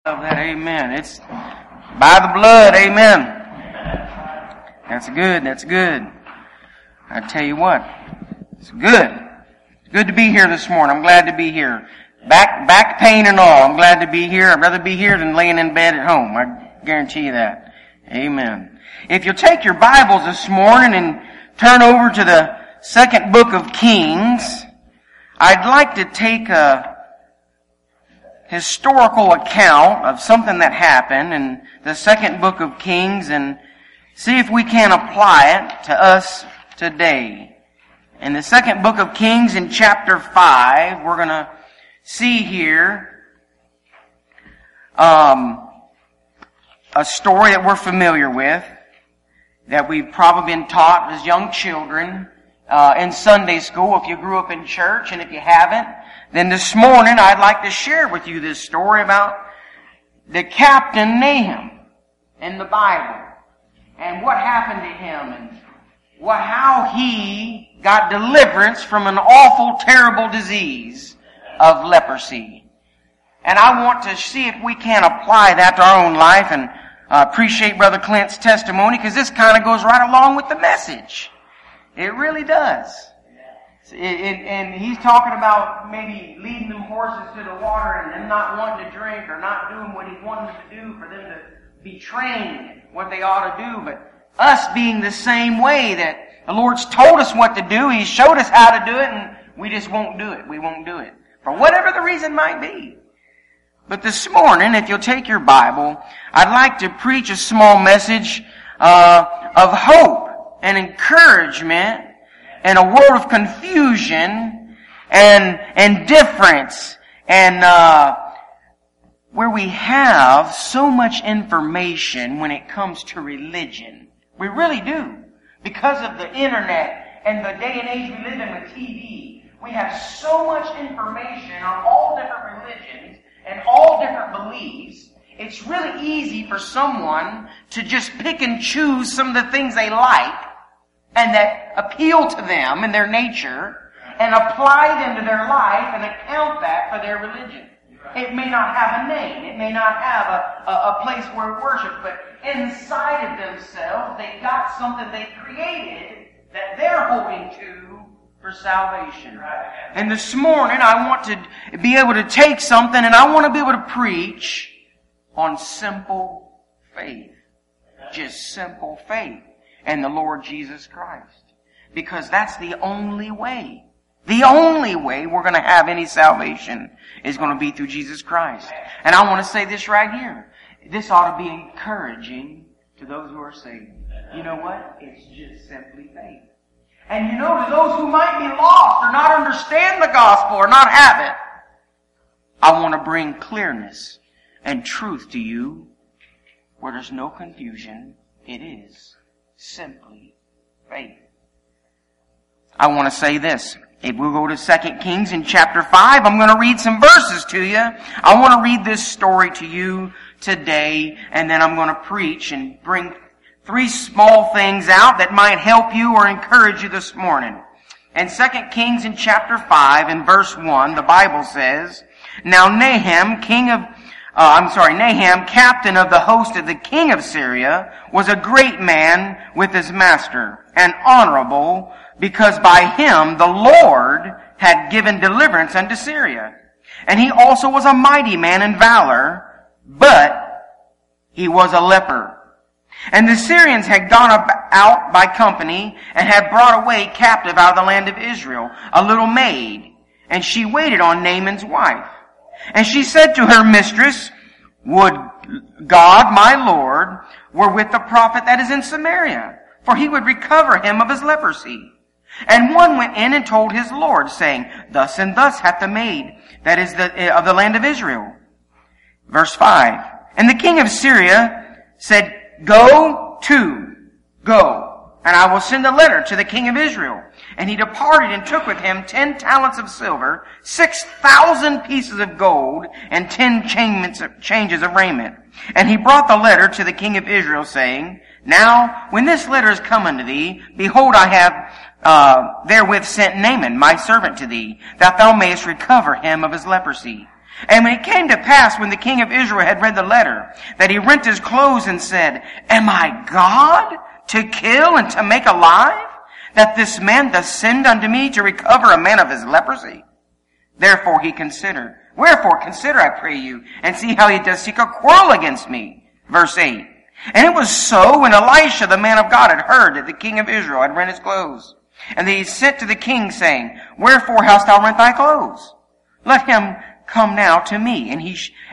Love that, amen. It's by the blood, amen. That's good, that's good. I tell you what, it's good. It's good to be here this morning. I'm glad to be here. Back pain and all, I'm glad to be here. I'd rather be here than laying in bed at home. I guarantee you that. Amen. If you'll take your Bibles this morning and turn over to the second book of Kings, I'd like to take a historical account of something that happened in the second book of Kings and see if we can apply it to us today. In the second book of Kings in chapter 5, we're going to see here a story that we're familiar with, that we've probably been taught as young children in Sunday school if you grew up in church, and if you haven't, then this morning I'd like to share with you this story about the captain Nahum in the Bible and what happened to him and how he got deliverance from an awful, terrible disease of leprosy. And I want to see if we can apply that to our own life, and appreciate Brother Clint's testimony because this kind of goes right along with the message. It really does. And he's talking about maybe leading them horses to the water and them not wanting to drink or not doing what he wanted them to do for them to be trained what they ought to do. But us being the same way, that the Lord's told us what to do, He showed us how to do it, and we just won't do it. We won't do it. For whatever the reason might be. But this morning, if you'll take your Bible, I'd like to preach a small message of hope and encouragement in a world of confusion and difference, and where we have so much information when it comes to religion. We really do. Because of the internet and the day and age we live in with TV, we have so much information on all different religions and all different beliefs. It's really easy for someone to just pick and choose some of the things they like and that appeal to them and their nature, and apply them to their life and account that for their religion. It may not have a name, it may not have a place where it worships, but inside of themselves they got something they created that they're holding to for salvation. And this morning I want to be able to take something, and I want to be able to preach on simple faith. Just simple faith in the Lord Jesus Christ. Because that's the only way. The only way we're going to have any salvation is going to be through Jesus Christ. And I want to say this right here. This ought to be encouraging to those who are saved. You know what? It's just simply faith. And you know, to those who might be lost or not understand the gospel or not have it, I want to bring clearness and truth to you where there's no confusion. It is simply faith. I want to say this. If we go to 2 Kings in chapter 5, I'm going to read some verses to you. I want to read this story to you today, and then I'm going to preach and bring 3 small things out that might help you or encourage you this morning. In 2 Kings in chapter 5, in verse 1, the Bible says, Now Nahum, captain of the host of the king of Syria, was a great man with his master, and honorable, because by him the Lord had given deliverance unto Syria. And he also was a mighty man in valor, but he was a leper. And the Syrians had gone out by company, and had brought away captive out of the land of Israel a little maid, and she waited on Naaman's wife. And she said to her mistress, Would God, my Lord, were with the prophet that is in Samaria, for he would recover him of his leprosy. And one went in and told his Lord, saying, Thus and thus hath the maid that is of the land of Israel. Verse 5. And the king of Syria said, Go, and I will send a letter to the king of Israel. And he departed and took with him 10 talents of silver, 6,000 pieces of gold, and 10 changes of raiment. And he brought the letter to the king of Israel, saying, Now, when this letter is come unto thee, behold, I have therewith sent Naaman, my servant, to thee, that thou mayest recover him of his leprosy. And when it came to pass, when the king of Israel had read the letter, that he rent his clothes and said, Am I God to kill and to make alive, that this man doth send unto me to recover a man of his leprosy? Wherefore consider, I pray you, and see how he does seek a quarrel against me. Verse 8. And it was so when Elisha, the man of God, had heard that the king of Israel had rent his clothes, and that he sent to the king, saying, Wherefore hast thou rent thy clothes? Let him come now to me, and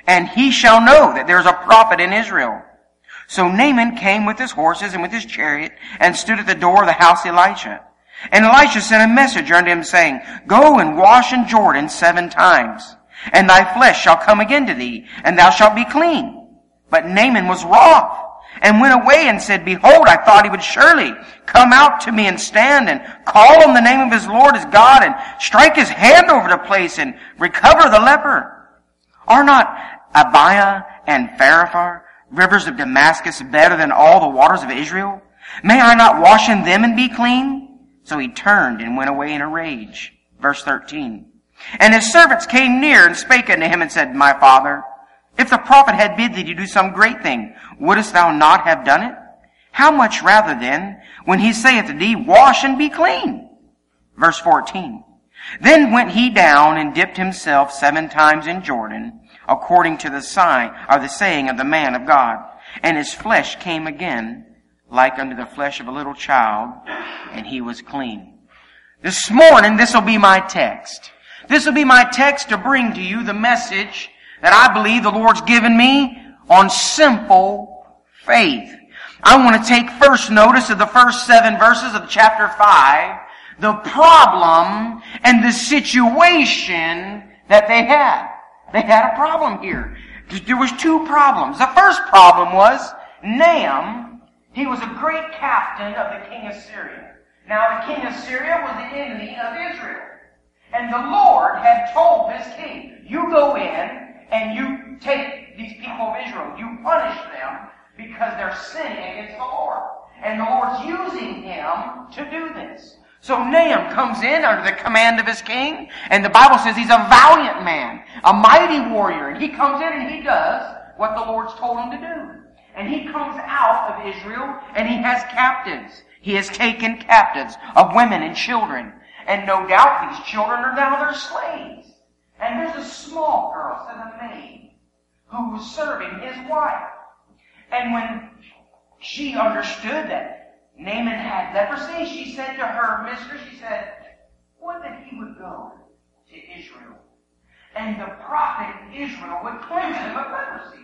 he shall know that there is a prophet in Israel. So Naaman came with his horses and with his chariot, and stood at the door of the house of Elisha. And Elisha sent a messenger unto him, saying, Go and wash in Jordan 7 times, and thy flesh shall come again to thee, and thou shalt be clean. But Naaman was wroth, and went away and said, Behold, I thought he would surely come out to me and stand and call on the name of his Lord his God and strike his hand over the place and recover the leper. Are not Abiah and Pharpar, rivers of Damascus, better than all the waters of Israel? May I not wash in them and be clean? So he turned and went away in a rage. Verse 13. And his servants came near and spake unto him and said, My father, if the prophet had bid thee to do some great thing, wouldest thou not have done it? How much rather then, when he saith to thee, Wash and be clean? Verse 14. Then went he down and dipped himself 7 times in Jordan, according to the saying of the man of God. And his flesh came again, like unto the flesh of a little child, and he was clean. This morning, this will be my text. This will be my text to bring to you the message that I believe the Lord's given me on simple faith. I want to take first notice of the first 7 verses of chapter 5, the problem and the situation that they had. They had a problem here. There was 2 problems. The first problem was Naaman. He was a great captain of the king of Syria. Now the king of Syria was the enemy of Israel. And the Lord had told this king, you go in and you take these people of Israel. You punish them because they're sinning against the Lord. And the Lord's using him to do this. So Naaman comes in under the command of his king, and the Bible says he's a valiant man, a mighty warrior. And he comes in and he does what the Lord's told him to do. And he comes out of Israel and he has captives. He has taken captives of women and children. And no doubt these children are now their slaves. And there's a small girl, says a maid, who was serving his wife. And when she understood that Naaman had leprosy, she said to her mistress, she said, would that he would go to Israel, and the prophet Israel would cleanse him of leprosy.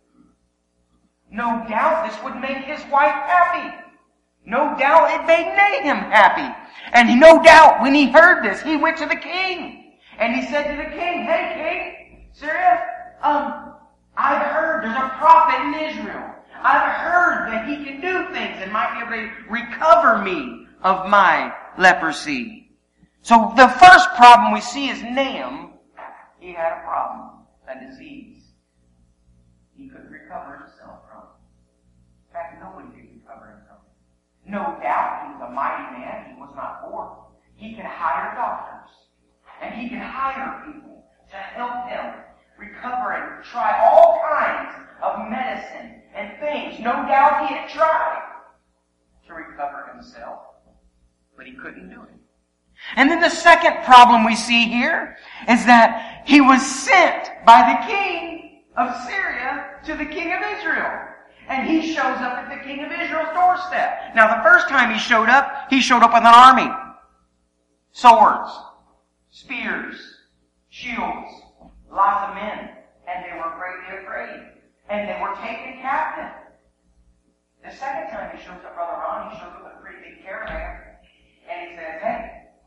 No doubt this would make his wife happy. No doubt it made Naaman happy. And no doubt when he heard this, he went to the king. And he said to the king, Hey king, Syria, I've heard there's a prophet in Israel. I've heard that he can do things and might be able to recover me of my leprosy. So the first problem we see is Naaman. He had a problem, a disease. He couldn't recover himself from. In fact, nobody could recover himself. No doubt he was a mighty man. He was not poor. He could hire doctors. And he could hire people to help him recover and try all kinds of medicine and things. No doubt he had tried to recover himself, but he couldn't do it. And then the second problem we see here is that he was sent by the king of Syria to the king of Israel. And he shows up at the king of Israel's doorstep. Now the first time he showed up with an army. Swords, spears, shields, lots of men. And they were greatly afraid. And they were taken captive. The second time he shows up, Brother Ron, he shows up with a pretty big caravan. And he says, Hey,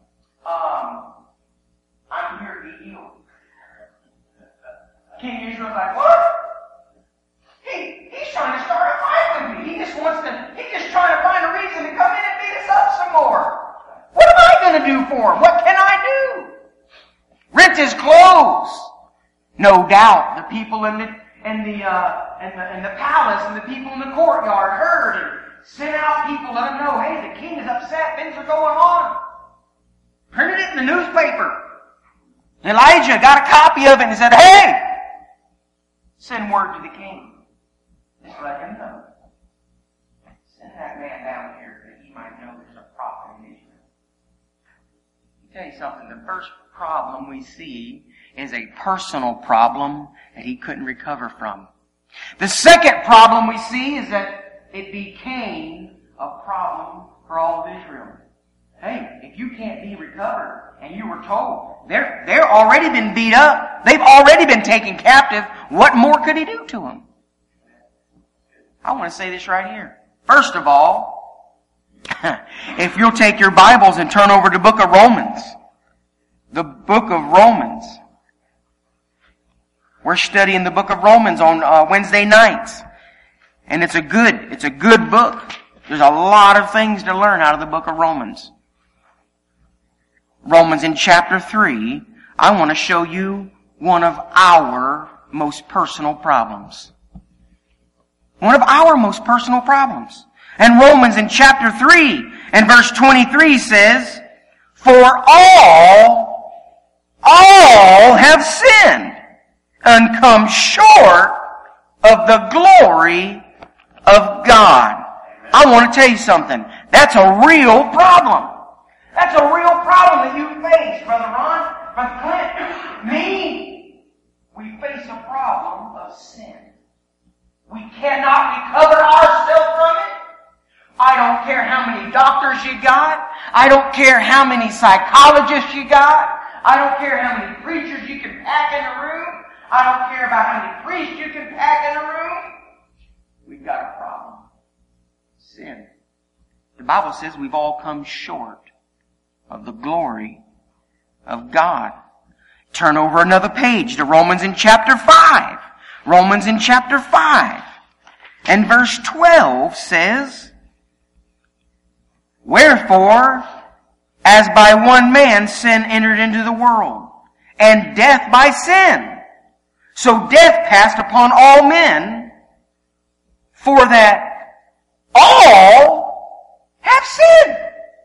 I'm here to be healed. King of Israel's like, what? He's trying to start a fight with me. He's just trying to find a reason to come in and beat us up some more. What am I going to do for him? What can I do? Rent his clothes. No doubt the people in the palace and the people in the courtyard heard and sent out people, let them know, hey, the king is upset, things are going on. Printed it in the newspaper. Elijah got a copy of it and said, hey, Send word to the king. Just let him know. Send that man down here that he might know there's a prophet in Israel. Let me tell you something. The first problem we see is a personal problem that he couldn't recover from. The second problem we see is that it became a problem for all of Israel. Hey, if you can't be recovered, and you were told, they're already been beat up, they've already been taken captive, what more could he do to them? I want to say this right here. First of all, if you'll take your Bibles and turn over to the book of Romans. The book of Romans. We're studying the book of Romans on Wednesday nights. And it's a good book. There's a lot of things to learn out of the book of Romans. Romans in chapter 3, I want to show you one of our most personal problems. One of our most personal problems. And Romans in chapter 3 and verse 23 says, "For all have sinned and come short of the glory of God." I want to tell you something. That's a real problem. That's a real problem that you face, Brother Ron, Brother Clint, me. We face a problem of sin. We cannot recover ourselves from it. I don't care how many doctors you got. I don't care how many psychologists you got. I don't care how many preachers you can pack in a room. I don't care about how many priests you can pack in a room. We've got a problem. Sin. The Bible says we've all come short of the glory of God. Turn over another page to Romans in chapter 5. Romans in chapter 5. And verse 12 says, "Wherefore, as by one man sin entered into the world, and death by sin, so death passed upon all men, for that all have sinned."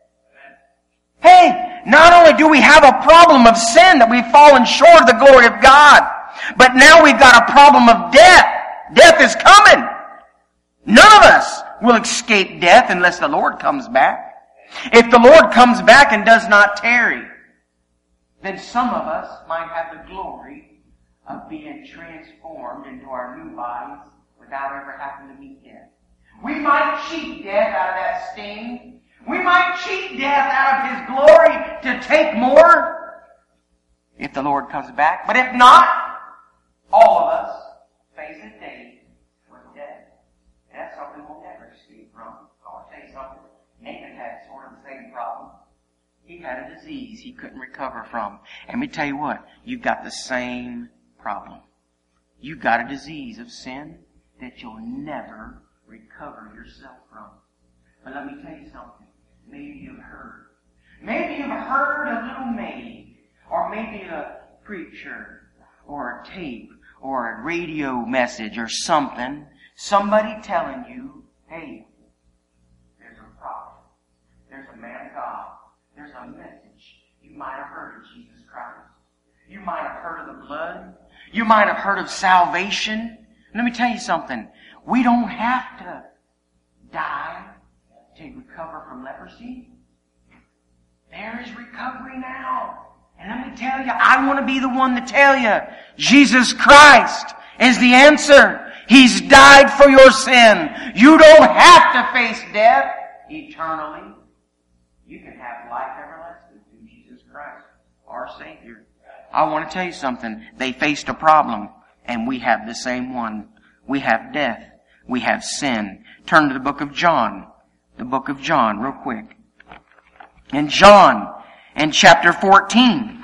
Hey, not only do we have a problem of sin, that we've fallen short of the glory of God, but now we've got a problem of death. Death is coming. None of us will escape death unless the Lord comes back. If the Lord comes back and does not tarry, then some of us might have the glory of being transformed into our new bodies without ever having to meet death. We might cheat death out of that sting. We might cheat death out of His glory to take more if the Lord comes back. But if not, all of us face a day with death. And that's something we'll never escape from. I'll tell you something. Nathan had sort of the same problem. He had a disease he couldn't recover from. And let me tell you what, you've got the same problem. You've got a disease of sin that you'll never recover yourself from. But let me tell you something. Maybe you've heard. Maybe you've heard a little maid, or maybe a preacher, or a tape, or a radio message, or something. Somebody telling you, hey, there's a prophet. There's a man of God. There's a message. You might have heard of Jesus Christ. You might have heard of the blood. You might have heard of salvation. Let me tell you something. We don't have to die to recover from leprosy. There is recovery now. And let me tell you, I want to be the one to tell you, Jesus Christ is the answer. He's died for your sin. You don't have to face death eternally. You can have life everlasting through Jesus Christ, our Savior. I want to tell you something. They faced a problem, and we have the same one. We have death. We have sin. Turn to the book of John. The book of John, real quick. In John, in chapter 14.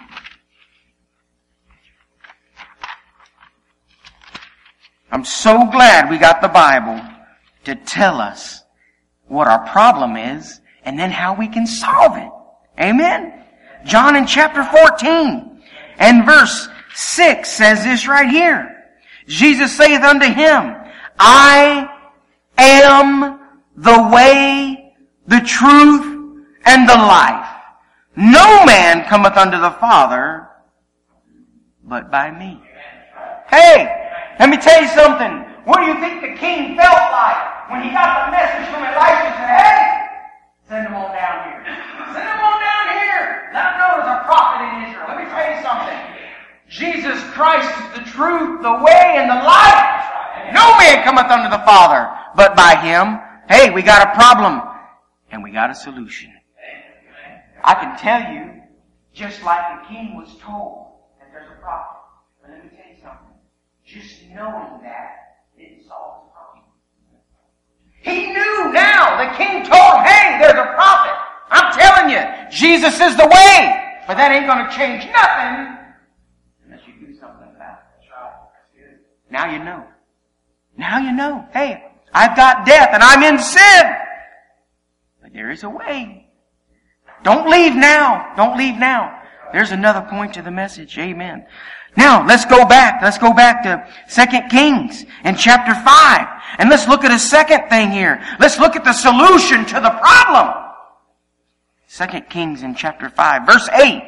I'm so glad we got the Bible to tell us what our problem is and then how we can solve it. Amen? John in chapter 14 and verse 6 says this right here. Jesus saith unto him, I am the way, the truth, and the life. No man cometh unto the Father but by me. Hey, Let me tell you something. What do you think the king felt like when he got the message from Elisha and said, hey, send him on down here. Send him on down here. Let him know there's a prophet in Israel. Let me tell you something. Jesus Christ is the truth, the way, and the life. No man cometh unto the Father but by Him. Hey, we got a problem. And we got a solution. I can tell you, just like the king was told that there's a prophet. But let me tell you something. Just knowing that didn't solve the problem. He knew now. The king told him, hey, there's a prophet. I'm telling you, Jesus is the way. But that ain't going to change nothing unless you do something about it. Now you know. Now you know. Hey, I've got death and I'm in sin. But there is a way. Don't leave now. Don't leave now. There's another point to the message. Amen. Now, let's go back. Let's go back to 2 Kings in chapter 5. And let's look at a second thing here. Let's look at the solution to the problem. 2 Kings in chapter 5, verse 8.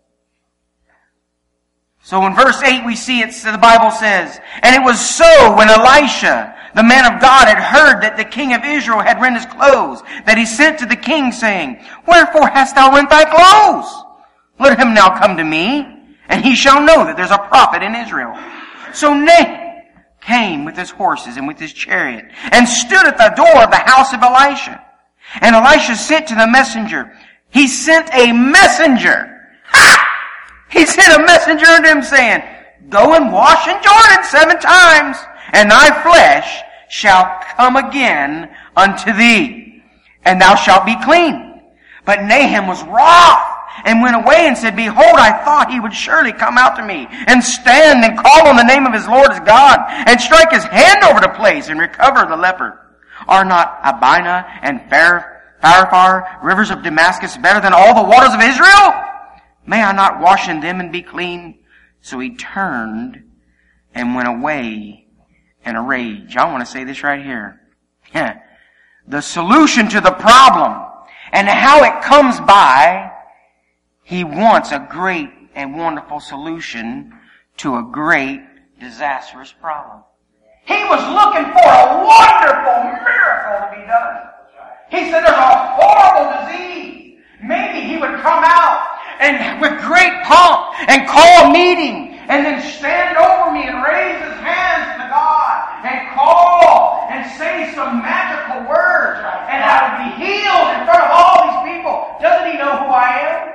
So in verse 8 we see the Bible says, and it was so when Elisha, the man of God, had heard that the king of Israel had rent his clothes, that he sent to the king, saying, wherefore hast thou rent thy clothes? Let him now come to me, and he shall know that there's a prophet in Israel. So Naaman came with his horses and with his chariot, and stood at the door of the house of Elisha. And Elisha sent to the messenger. He sent a messenger. Ha! He sent a messenger unto him, saying, go and wash in Jordan 7 times, and thy flesh shall come again unto thee, and thou shalt be clean. But Naaman was wroth, and went away and said, behold, I thought he would surely come out to me, and stand and call on the name of his Lord his God, and strike his hand over the place, and recover the leper. Are not Abana and Pharpar, rivers of Damascus, better than all the waters of Israel? May I not wash in them and be clean? So he turned and went away in a rage. I want to say this right here. The solution to the problem and how it comes by, he wants a great and wonderful solution to a great disastrous problem. He was looking for a wonderful miracle to be done. He said there's a horrible disease. Maybe he would come out and with great pomp and call a meeting and then stand over me and raise his hands to God and call and say some magical words and I would be healed in front of all these people. Doesn't he know who I am?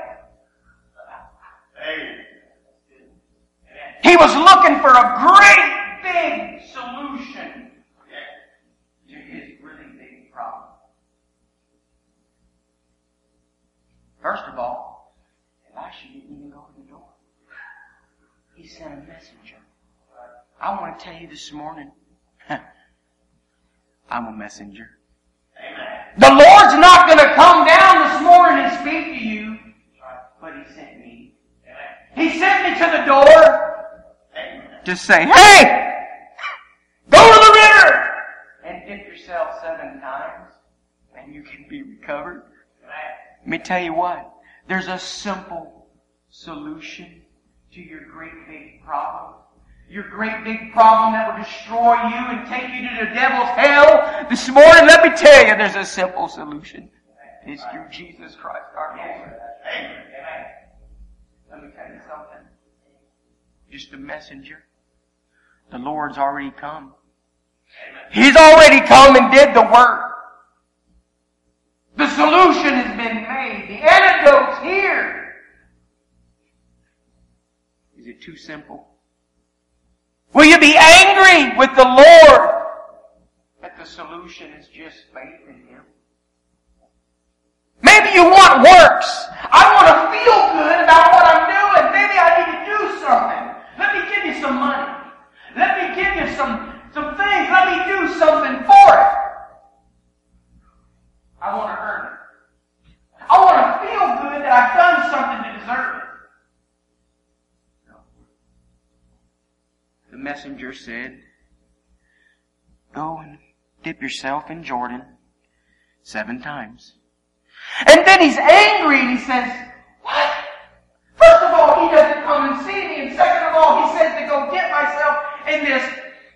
He was looking for a great big solution to his really big problem. First of all, Elisha didn't even go to the door. He sent a messenger. I want to tell you this morning, I'm a messenger. The Lord's not going to come down this morning and speak to you, but He sent me. He sent me to the door to say, hey, go to the river and dip yourself 7 times and you can be recovered. Let me tell you what, there's a simple solution to your great big problem. Your great big problem that will destroy you and take you to the devil's hell. This morning, let me tell you, there's a simple solution. It's through Jesus Christ our Lord. Amen. Let me tell you something. Just a messenger. The Lord's already come. He's already come and did the work. The solution has been made. The antidote's here. Is it too simple? Will you be angry with the Lord that the solution is just faith in Him? Maybe you want works. I want to feel good about what I'm doing. Maybe I need to do something. Let me give you some money. Let me give you some things. Let me do something for it. I want to earn it. I want to feel good that I've done something to deserve it. No. The messenger said, go and dip yourself in Jordan 7 times. And then he's angry and he says, what? First of all, he doesn't come and see me. And second of all, he says to go dip myself in this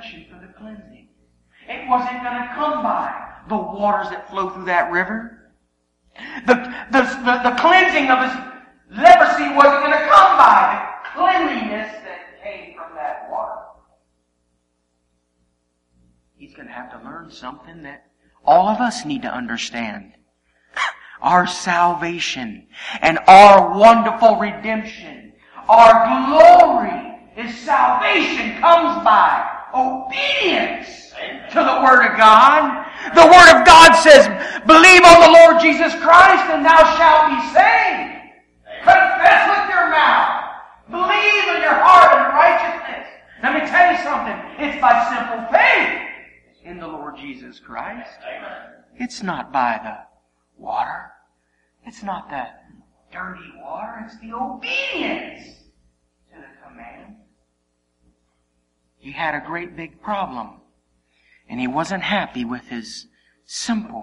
direction for the cleansing. It wasn't going to come by the waters that flow through that river. The cleansing of his leprosy wasn't going to come by the cleanliness that came from that water. He's going to have to learn something that all of us need to understand. Our salvation and our wonderful redemption, our glory, is salvation comes by obedience to the Word of God. The Word of God says, believe on the Lord Jesus Christ and thou shalt be saved. Confess with your mouth. Believe in your heart in righteousness. Let me tell you something. It's by simple faith in the Lord Jesus Christ. It's not by the water. It's not the dirty water. It's the obedience to the command. He had a great big problem. And he wasn't happy with his simple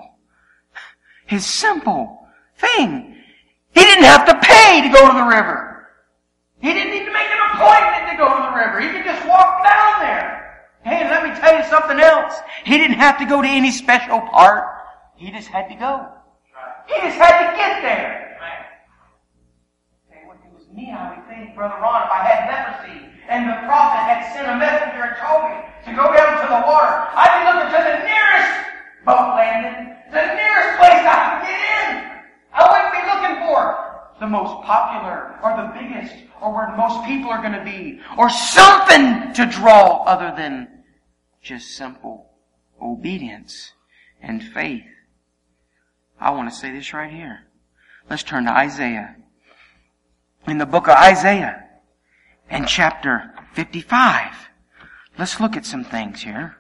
thing. He didn't have to pay to go to the river. He didn't need to make an appointment to go to the river. He could just walk down there. Hey, let me tell you something else. He didn't have to go to any special part. He just had to go. He just had to get there. Say, if it was me, I would think, Brother Ron, if I had leprosy and the prophet had sent a messenger and told me to go down to the water, I'd be looking to the nearest boat landing, the nearest place I could get in. I wouldn't be looking for the most popular or the biggest or where most people are going to be or something to draw other than just simple obedience and faith. I want to say this right here. Let's turn to Isaiah. In the book of Isaiah, in chapter 55, let's look at some things here.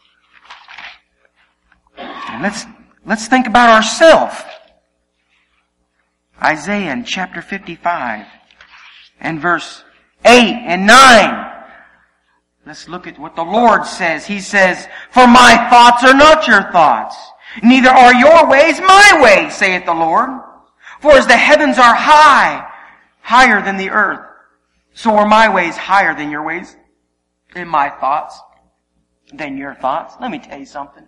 And let's think about ourselves. Isaiah in chapter 55 and verse 8 and 9. Let's look at what the Lord says. He says, for my thoughts are not your thoughts, neither are your ways my ways, saith the Lord. For as the heavens are high, higher than the earth, so are my ways higher than your ways, and my thoughts than your thoughts. Let me tell you something.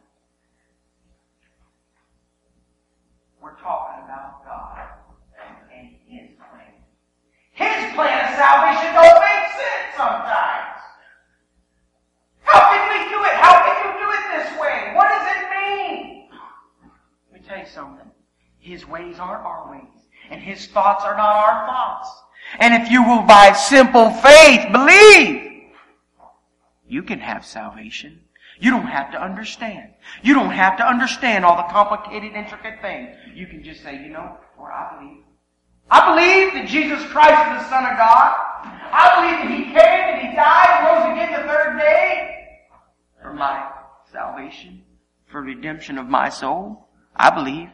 We're talking about God and His plan. His plan of salvation don't make sense sometimes. How can we do it? How can you do it this way? What does it mean? Let me tell you something. His ways aren't our ways. And His thoughts are not our thoughts. And if you will by simple faith believe, you can have salvation. You don't have to understand. You don't have to understand all the complicated, intricate things. You can just say, Lord, I believe. I believe that Jesus Christ is the Son of God. I believe that He came and He died and rose again the third day for my salvation, for redemption of my soul. I believe.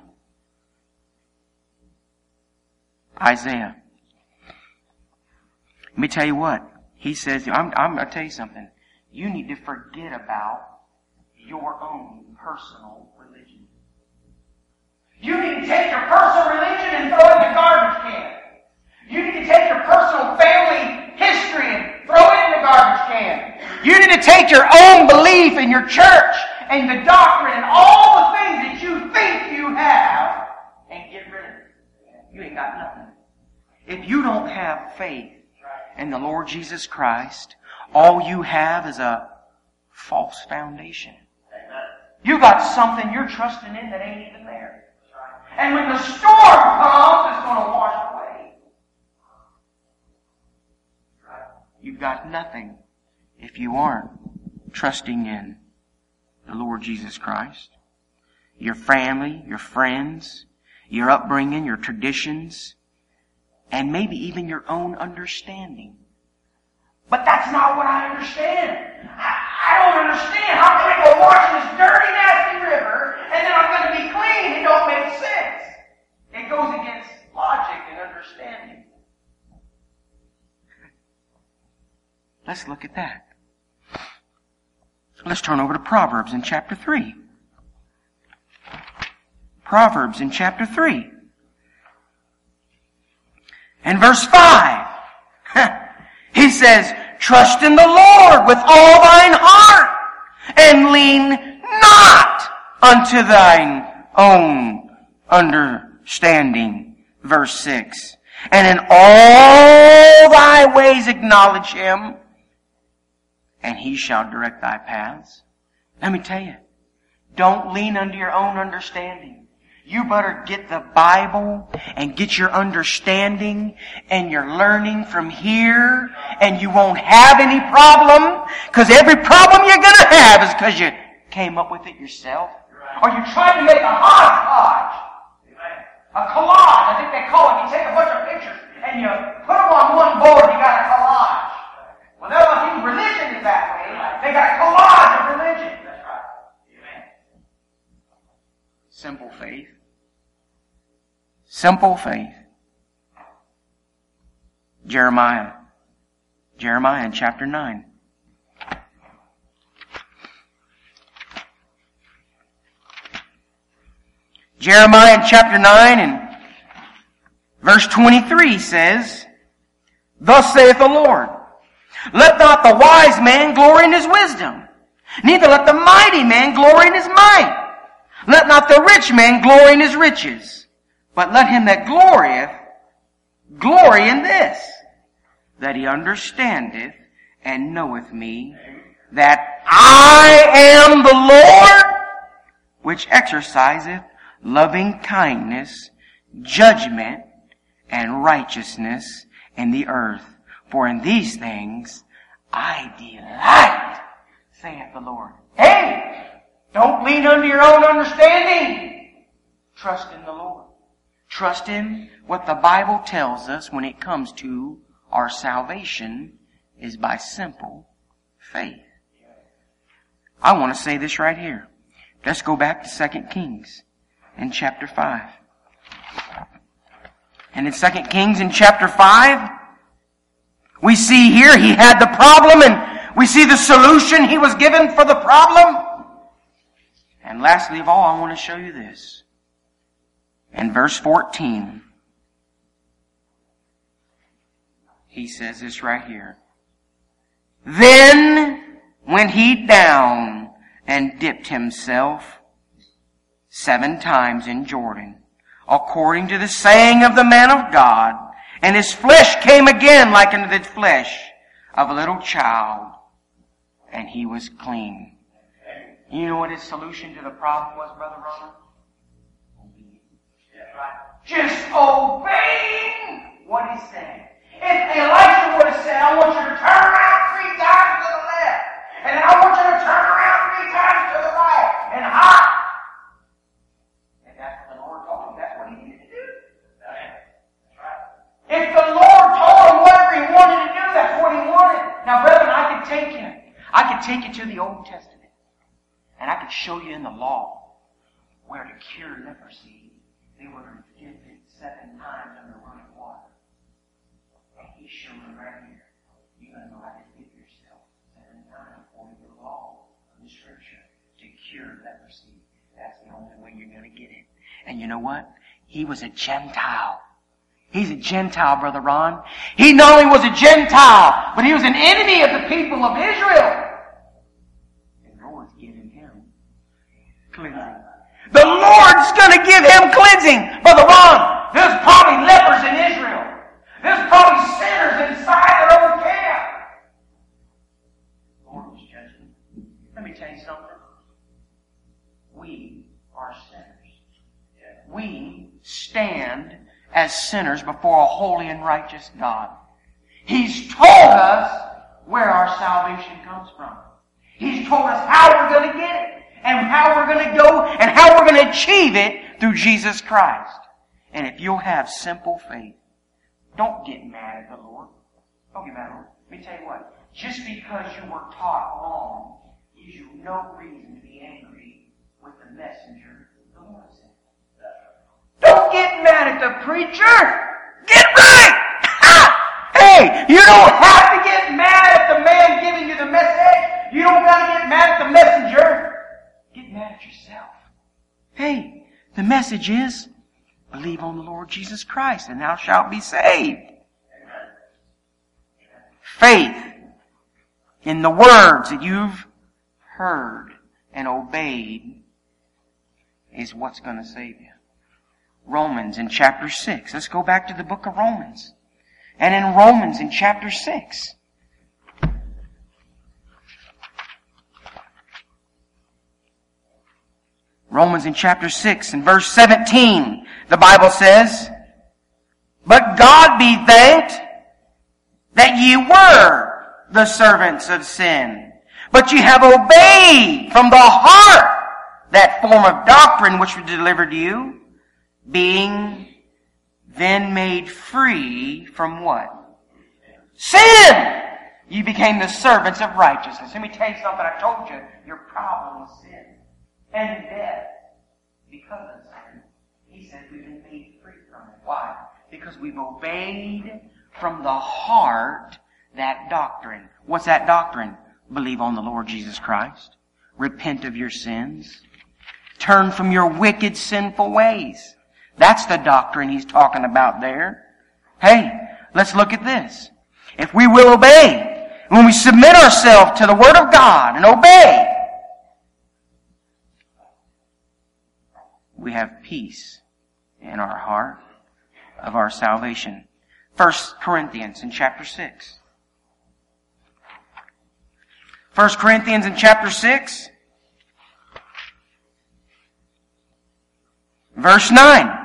Isaiah. Let me tell you what. He says, I'm going to tell you something. You need to forget about your own personal religion. You need to take your personal religion and throw it in the garbage can. You need to take your personal family history and throw it in the garbage can. You need to take your own belief in your church and the doctrine and all the things that you think you have and get rid of it. You ain't got nothing. If you don't have faith in the Lord Jesus Christ, all you have is a false foundation. You got something you're trusting in that ain't even there. And when the storm comes, it's going to wash away. You've got nothing if you aren't trusting in the Lord Jesus Christ. Your family, your friends, your upbringing, your traditions, and maybe even your own understanding. But that's not what I understand. I don't understand. How can I go wash in this dirty, nasty river and then I'm going to be clean? It don't make sense. It goes against logic and understanding. Let's look at that. Let's turn over to Proverbs in chapter 3. Proverbs in chapter 3. And verse 5. He says, trust in the Lord with all thine heart and lean not unto thine own understanding. Verse 6. And in all thy ways acknowledge him, and he shall direct thy paths. Let me tell you, don't lean unto your own understanding. You better get the Bible and get your understanding and your learning from here, and you won't have any problem, because every problem you're going to have is because you came up with it yourself. Or you tried to make a hodgepodge. A collage, I think they call it. You take a bunch of pictures and you put them on one board, you got a collage. Well, they're not even religion is that way. They got a collage of religion. That's right. Amen. Simple faith. Simple faith. Jeremiah in chapter 9. Jeremiah in chapter 9 and verse 23 says, Thus saith the Lord, Let not the wise man glory in his wisdom, neither let the mighty man glory in his might. Let not the rich man glory in his riches, but let him that glorieth glory in this, that he understandeth and knoweth me, that I am the Lord, which exerciseth loving kindness, judgment, and righteousness in the earth. For in these things I delight, saith the Lord. Hey! Don't lean unto your own understanding. Trust in the Lord. Trust in what the Bible tells us when it comes to our salvation is by simple faith. I want to say this right here. Let's go back to 2 Kings in chapter 5. And in 2 Kings in chapter 5, we see here he had the problem and we see the solution he was given for the problem. And lastly of all, I want to show you this. In verse 14, he says this right here. Then went he down and dipped himself 7 times in Jordan, according to the saying of the man of God, and his flesh came again like unto the flesh of a little child, and he was clean. You know what his solution to the problem was, Brother Ronald? Just obeying what he said. If Elisha would have said, I want you to turn around 3 times to the left, and I want you to turn around 3 times to the right, and hop. And that's what the Lord told him. That's what he needed to do. That's right. If the Lord told him whatever he wanted to do, that's what he wanted. Now, brethren, I could take you to the Old Testament, and I could show you in the law where to cure leprosy, they were to dip it 7 times under running water. And he showed me right here. You're going to know how to dip yourself 7 times according to the law of the Scripture to cure leprosy. That's the only way you're going to get it. And you know what? He was a Gentile. He's a Gentile, Brother Ron. He not only was a Gentile, but he was an enemy of the people of Israel. And the Lord's giving him cleansing. The Lord's going to give him cleansing. Brother Ron, there's probably lepers in Israel. There's probably sinners inside their own camp. The Lord was judging. Let me tell you something. We are sinners. We stand as sinners before a holy and righteous God. He's told us where our salvation comes from. He's told us how we're going to get it, and how we're going to go, and how we're going to achieve it through Jesus Christ. And if you'll have simple faith, don't get mad at the Lord. Don't get mad at the Lord. Let me tell you what. Just because you were taught wrong gives you no reason to be angry with the messenger the Lord sent. Don't get mad at the preacher. Get right! Hey, you don't have to get mad at the man giving you the message. You don't got to get mad at the messenger. Get mad at yourself. Hey, the message is, believe on the Lord Jesus Christ and thou shalt be saved. Faith in the words that you've heard and obeyed is what's going to save you. Romans in chapter 6. Let's go back to the book of Romans. And in Romans in chapter 6. Romans in chapter 6 and verse 17. The Bible says, "But God be thanked that ye were the servants of sin, but ye have obeyed from the heart that form of doctrine which was delivered to you, being then made free from" what? Sin! You became the servants of righteousness. Let me tell you something. I told you, your problem is sin and death because of sin. He said we've been made free from it. Why? Because we've obeyed from the heart that doctrine. What's that doctrine? Believe on the Lord Jesus Christ. Repent of your sins. Turn from your wicked, sinful ways. That's the doctrine he's talking about there. Hey, let's look at this. If we will obey, when we submit ourselves to the Word of God and obey, we have peace in our heart of our salvation. 1 Corinthians in chapter 6. 1 Corinthians in chapter 6, verse 9.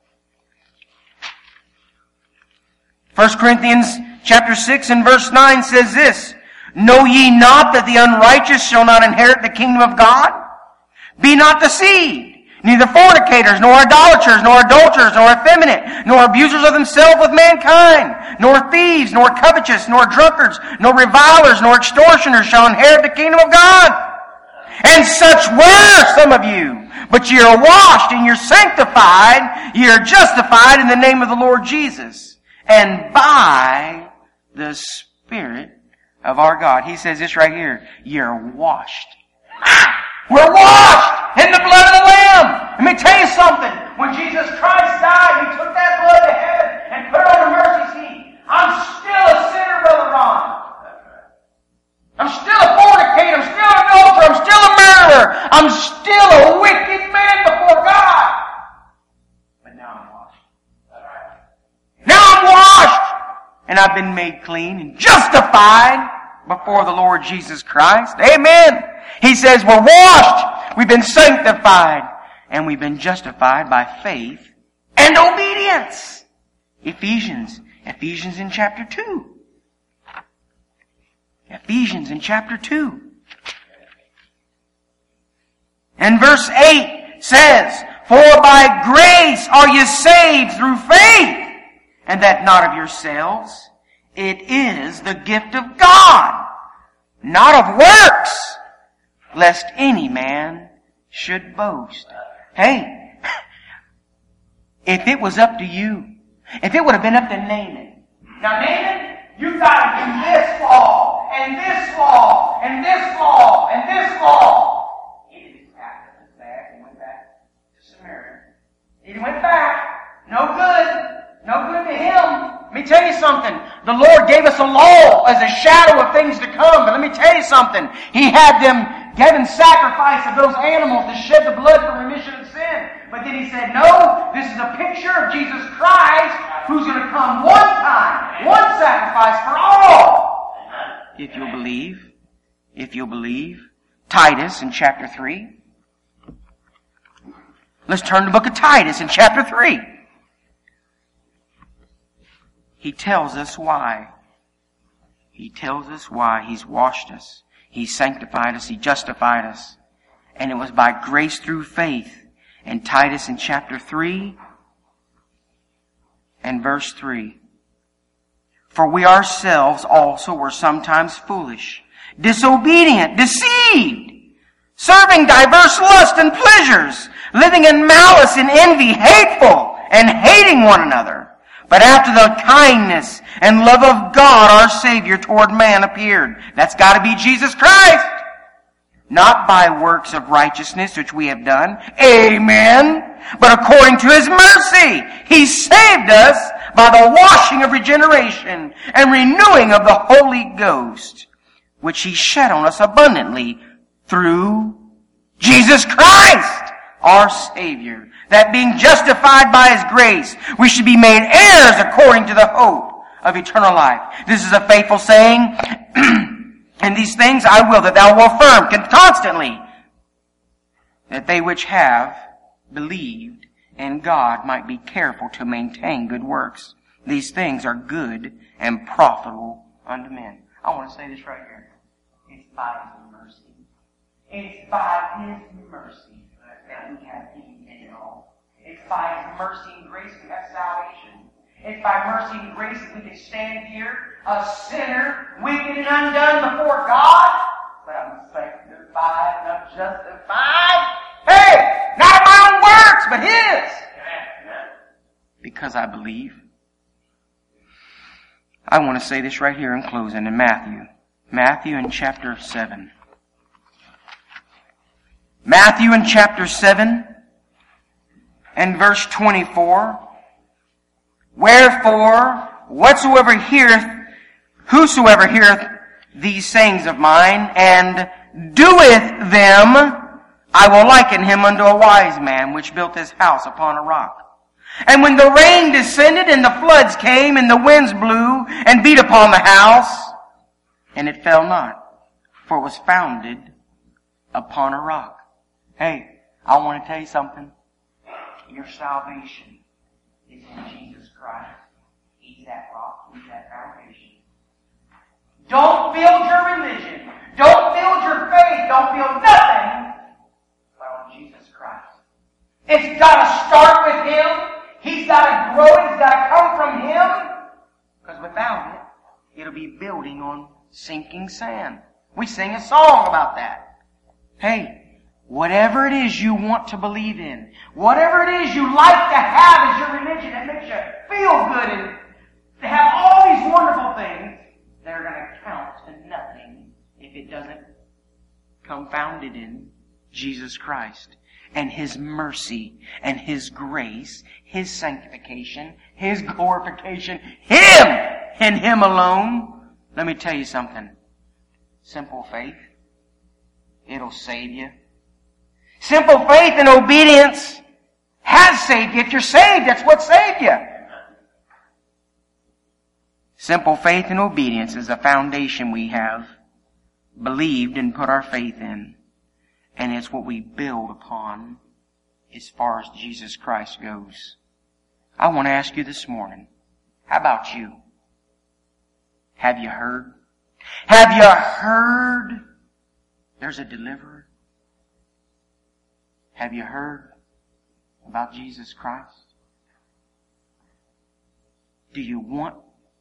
1 Corinthians chapter 6 and verse 9 says this, "Know ye not that the unrighteous shall not inherit the kingdom of God? Be not deceived. Neither fornicators, nor idolaters, nor adulterers, nor effeminate, nor abusers of themselves with mankind, nor thieves, nor covetous, nor drunkards, nor revilers, nor extortioners shall inherit the kingdom of God. And such were some of you. But ye are washed, and ye are sanctified, ye are justified in the name of the Lord Jesus, and by the Spirit of our God." He says this right here, you're washed. We're washed in the blood of the Lamb. Let me tell you something. When Jesus Christ died, He took that blood to heaven and put it on the mercy seat. I'm still a sinner, Brother Ron. I'm still a fornicator. I'm still an adulterer. I'm still a murderer. I'm still a wicked man before God. But now I'm washed. Now I'm washed. And I've been made clean and justified before the Lord Jesus Christ. Amen. He says we're washed, we've been sanctified, and we've been justified by faith and obedience. Ephesians in chapter 2. Ephesians in chapter 2. And verse 8 says, "For by grace are ye saved through faith, and that not of yourselves. It is the gift of God, not of works, lest any man should boast." Hey, if it was up to you, if it would have been up to Naaman. Now Naaman, you've got to do this law, and this law, and this law, and this law. He just packed up his bag and went back to Samaria. He went back. No good. No good to him. Let me tell you something. The Lord gave us a law as a shadow of things to come. But let me tell you something. He had them giving sacrifice of those animals to shed the blood for remission of sin. But then He said, no, this is a picture of Jesus Christ who's going to come one time, one sacrifice for all. If you'll believe. Titus in chapter 3. Let's turn to the book of Titus in chapter 3. He tells us why. He tells us why He's washed us. He sanctified us. He justified us. And it was by grace through faith. And Titus in chapter 3 and verse 3. "For we ourselves also were sometimes foolish, disobedient, deceived, serving diverse lusts and pleasures, living in malice and envy, hateful, and hating one another. But after the kindness and love of God our Savior toward man appeared." That's got to be Jesus Christ. "Not by works of righteousness which we have done." Amen. "But according to His mercy, He saved us by the washing of regeneration and renewing of the Holy Ghost, which He shed on us abundantly through Jesus Christ, our Savior. That being justified by His grace, we should be made heirs according to the hope of eternal life. This is a faithful saying, and these things I will that thou wilt affirm constantly, that they which have believed in God might be careful to maintain good works. These things are good and profitable unto men. I want to say this right here. It's by His mercy. It's by His mercy that we have any at all. It's by His mercy and grace we have salvation. It's by mercy and grace that we can stand here, a sinner, wicked and undone before God. But I'm sanctified, not justified. Hey, not my own works, but His. Because I believe. I want to say this right here in closing in Matthew. Matthew in chapter 7. Matthew in chapter 7 and verse 24. Wherefore, whosoever heareth these sayings of mine, and doeth them, I will liken him unto a wise man, which built his house upon a rock. And when the rain descended, and the floods came, and the winds blew, and beat upon the house, and it fell not, for it was founded upon a rock. Hey, I want to tell you something. Your salvation is in Jesus Christ. He's that rock. He's that foundation. Don't build your religion. Don't build your faith. Don't build nothing but on Jesus Christ. It's got to start with Him. He's got to grow. It's got to come from Him. Because without it, it'll be building on sinking sand. We sing a song about that. Hey, whatever it is you want to believe in, whatever it is you like to have as your religion that makes you feel good and to have all these wonderful things, they're going to count to nothing if it doesn't come founded in Jesus Christ and His mercy and His grace, His sanctification, His glorification, Him and Him alone. Let me tell you something. Simple faith, it'll save you. Simple faith and obedience has saved you. If you're saved, that's what saved you. Simple faith and obedience is the foundation we have believed and put our faith in. And it's what we build upon as far as Jesus Christ goes. I want to ask you this morning, how about you? Have you heard? Have you heard there's a deliverer? Have you heard about Jesus Christ? Do you want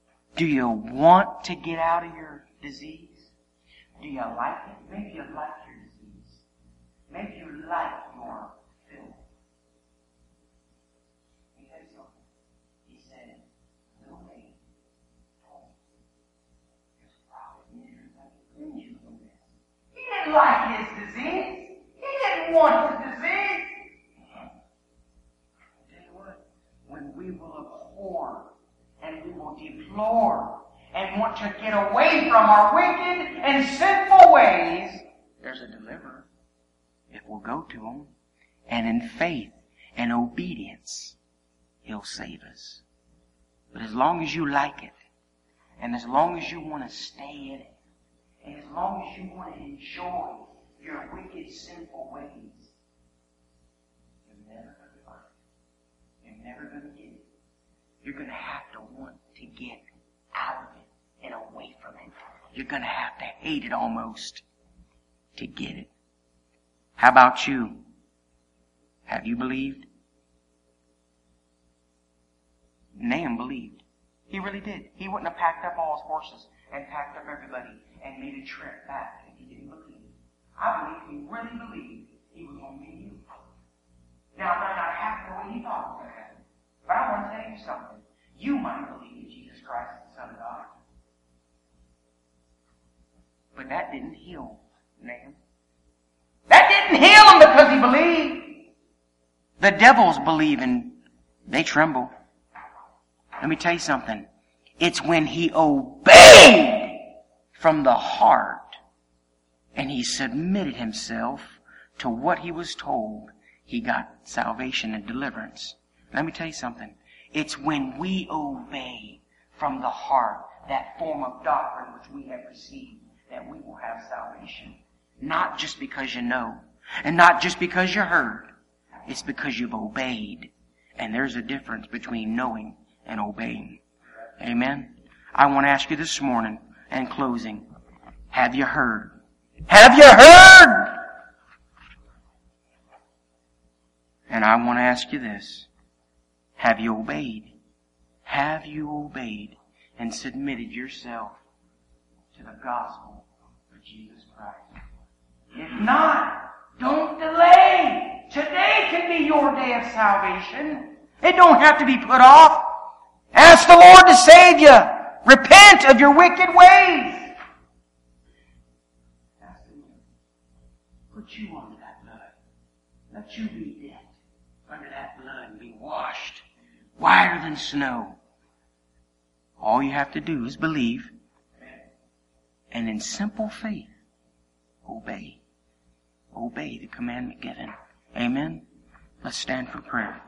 to get out of your disease? Do you like it? Maybe you like your disease. Maybe you like your filth. He said something. He said, no way. He didn't like his disease. He didn't want his disease. I'll tell you what, when we will abhor and we will deplore and want to get away from our wicked and sinful ways, there's a deliverer. If we'll go to Him, and in faith and obedience, He'll save us. But as long as you like it, and as long as you want to stay in it, and as long as you want to enjoy your wicked, sinful ways, you're never going to find it. You're never going to get it. You're going to have to want to get out of it and away from it. You're going to have to hate it almost to get it. How about you? Have you believed? Nahum believed. He really did. He wouldn't have packed up all his horses and packed up everybody and made a trip back if he didn't believe. I believe he really believed he was going to meet you. Now, it might not happen the way he thought it was going to happen. But I want to tell you something. You might believe that Jesus Christ is the Son of God. But that didn't heal Nahum. That didn't heal him because he believed. The devils believe and they tremble. Let me tell you something. It's when he obeyed from the heart and he submitted himself to what he was told, he got salvation and deliverance. Let me tell you something. It's when we obey from the heart that form of doctrine which we have received that we will have salvation. Not just because you know, and not just because you heard. It's because you've obeyed. And there's a difference between knowing and obeying. Amen? I want to ask you this morning, in closing, have you heard? Have you heard? And I want to ask you this. Have you obeyed? Have you obeyed and submitted yourself to the gospel of Jesus Christ? If not, don't delay. Today can be your day of salvation. It don't have to be put off. Ask the Lord to save you. Repent of your wicked ways. Put you under that blood. Let you be dead under that blood and be washed whiter than snow. All you have to do is believe and in simple faith obey. Obey the commandment given. Amen. Let's stand for prayer.